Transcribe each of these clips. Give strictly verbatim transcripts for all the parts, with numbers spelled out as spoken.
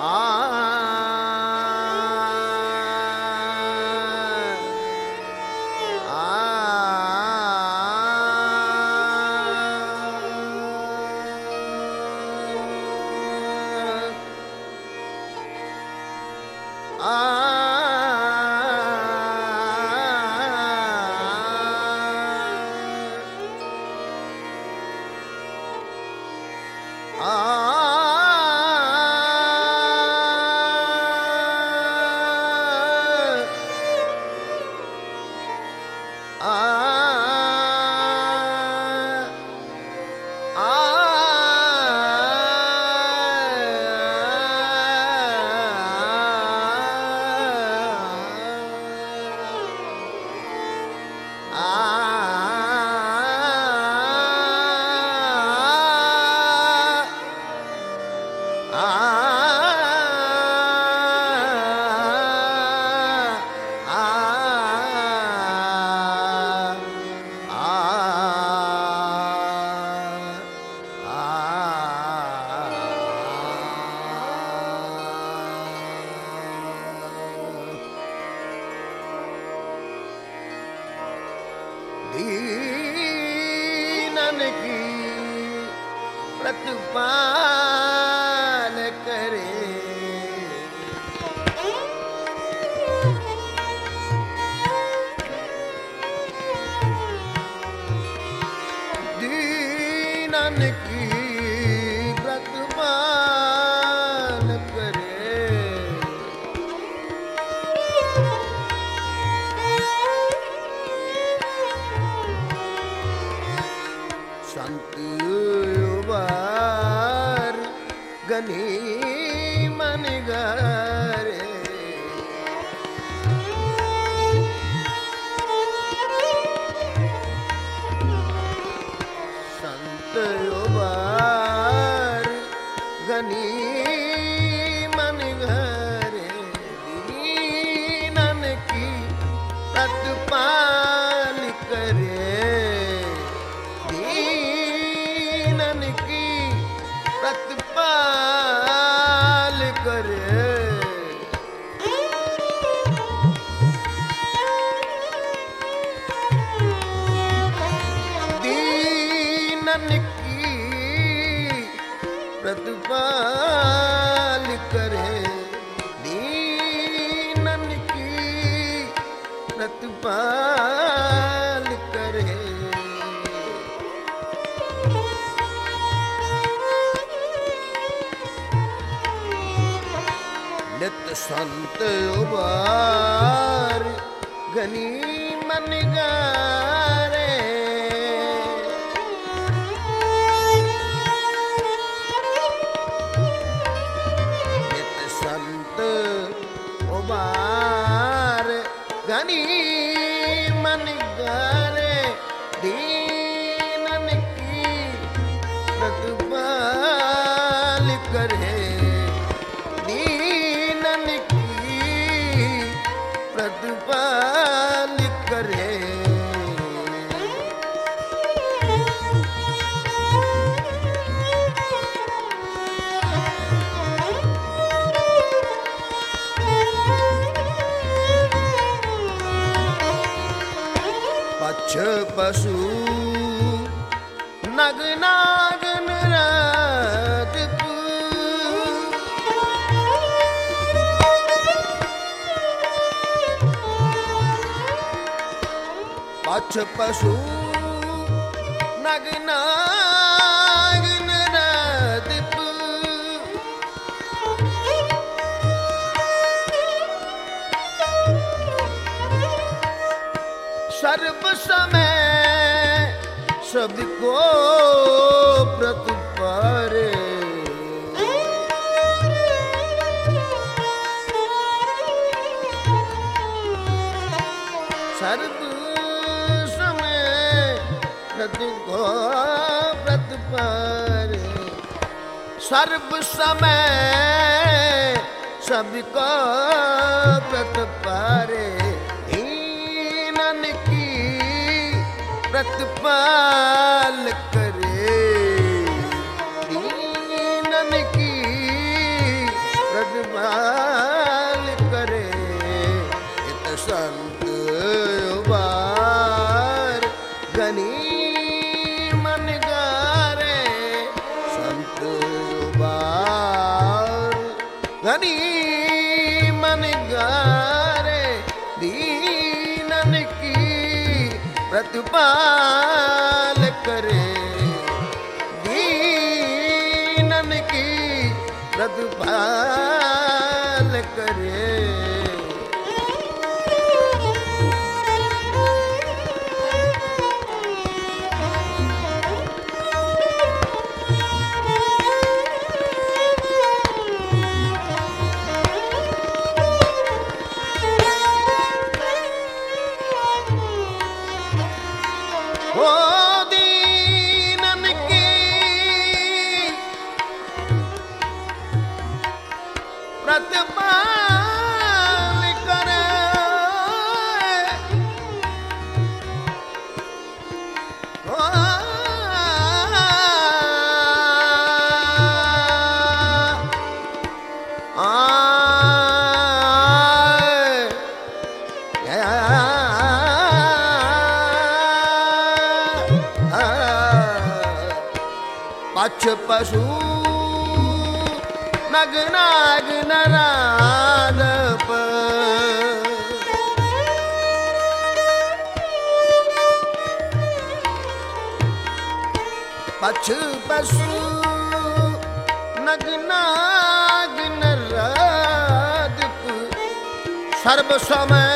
दीनन की प्रतिपाल करे, दीनन की प्रतिपाल करे, संत उबार गनी मन गारे, संत उबार गनी मन गारे, दीनन की प्रतिपाल करे, की प्रतिपाल करे, दीनन की प्रतिपाल करे, दीनन की प्रतिपाल करे, नित संत उबार गनी मन गारे, नित संत उबार गनी मन गारे, दीनन की प्रतिपाल करे, प्रतिपाल करे, पक्ष पशु नग नागन रात पक्ष पशु नग नागन रात सर्व समय सबको प्रतिपारे, सर्व समय प्रतिको प्रतिपारे, सर्व समय सबको प्रतिपारे, दीनन की प्रतिपाल करे, दीनन की प्रतिपाल घनी मन गारे दीनन की प्रतिपाल करे, दीनन की प्रतिपाल करे। ओ दीनन की प्रतिपाल करे, ओ पछ पशु नग नाग नरादप, पछ पशु नग नाग नरादप, सर्व समय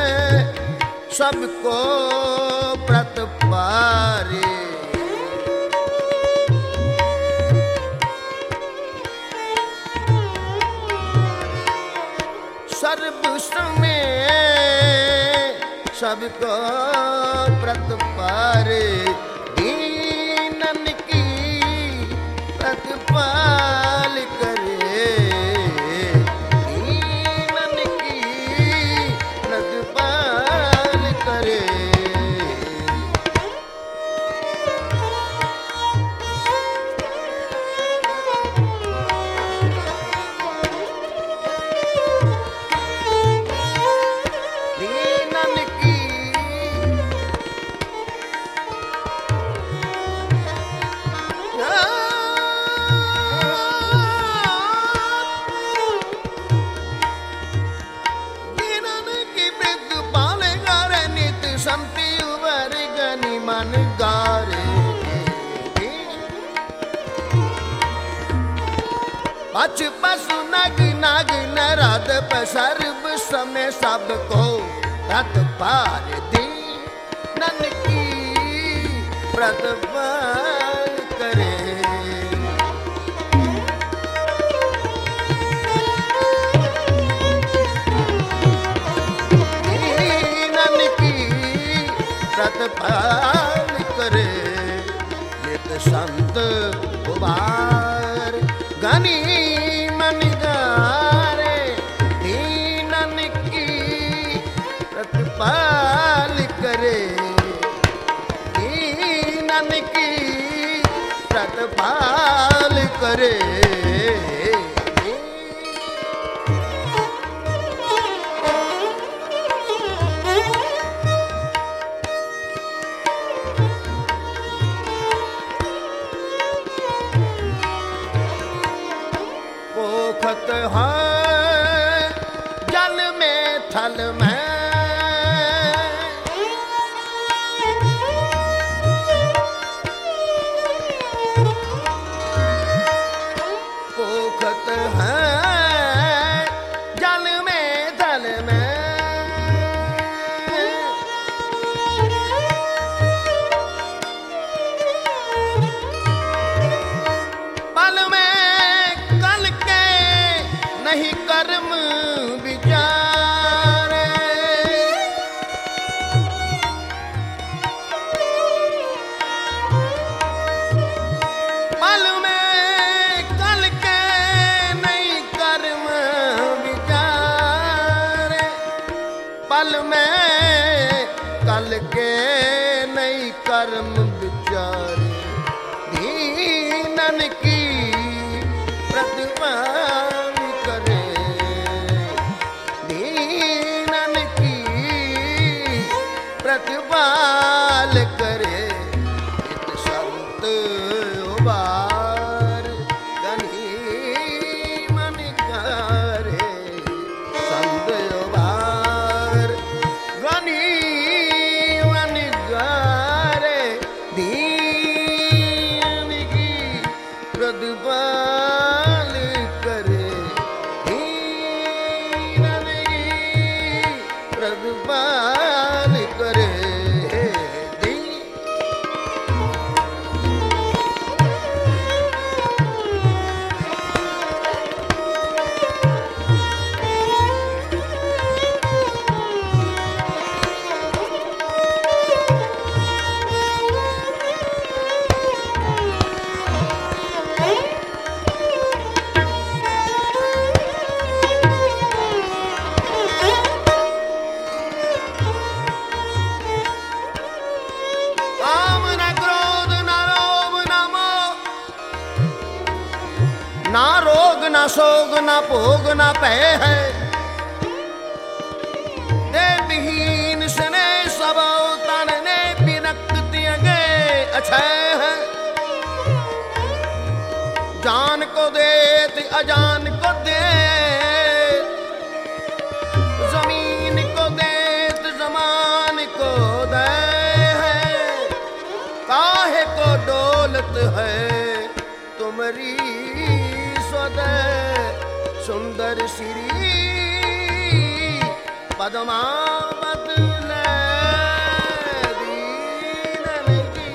सबको प्रतिपारे, सर्व समय सबको प्रतिपारे, दीनन की प्रतिपाल करे, दीनन की प्रतिपाल करे। संति उबर गनि मन गारे, पछ पशु नग नाग नरादप, सर्व समय सबको प्रतिपाल, दीनन की प्रतिपाल करे। प्रतिपाल करे, नित संत उबार घनी मन गारे, दीनन की प्रतिपाल करे, दीनन की प्रतिपाल करे। पोखत है जल में थल में, पोखत है जल में थल में, पल में कल के नहीं कर्म विचारे, पल में कल के नहीं कर्म ना रोग ना सोग ना भोग ना भय है, दे विहीन सने सब तन ने बिरक्त तियगे अछय है। जान को देत अजान को दे, जमीन को देत जमान को दे है। काहे को डोलत है तुमरी स्वदे, सुंदर श्री पद्मावत ले दीनन की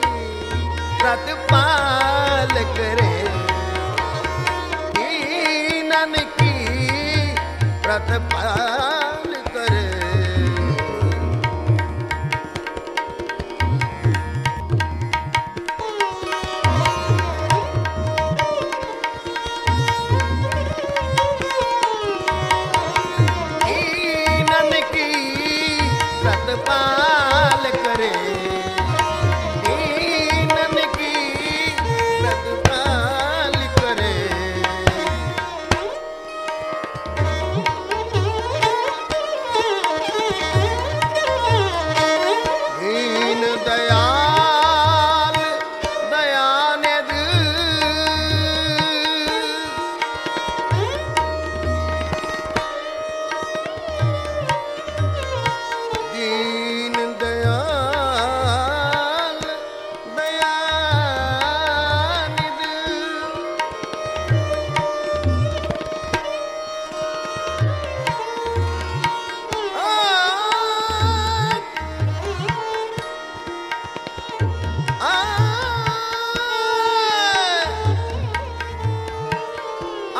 प्रतिपाल करे, दीनन की प्रतिपाल करे। पाल करे, दीनन की प्रतिपाल करे। दीन दयाल दयानिधि, दीन दयाल दयानिधि। आ, आ, आ,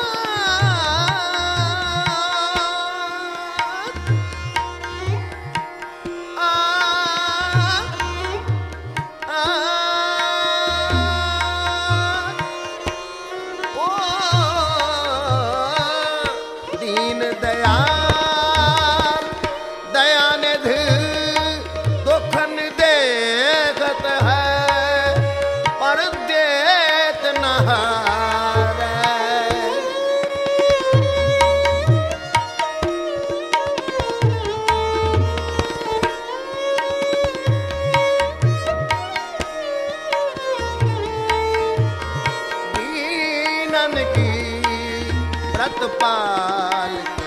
दीन दयाल दयानिधि दुखन देखत है पर देत न हारै। दीनन की प्रतिपाल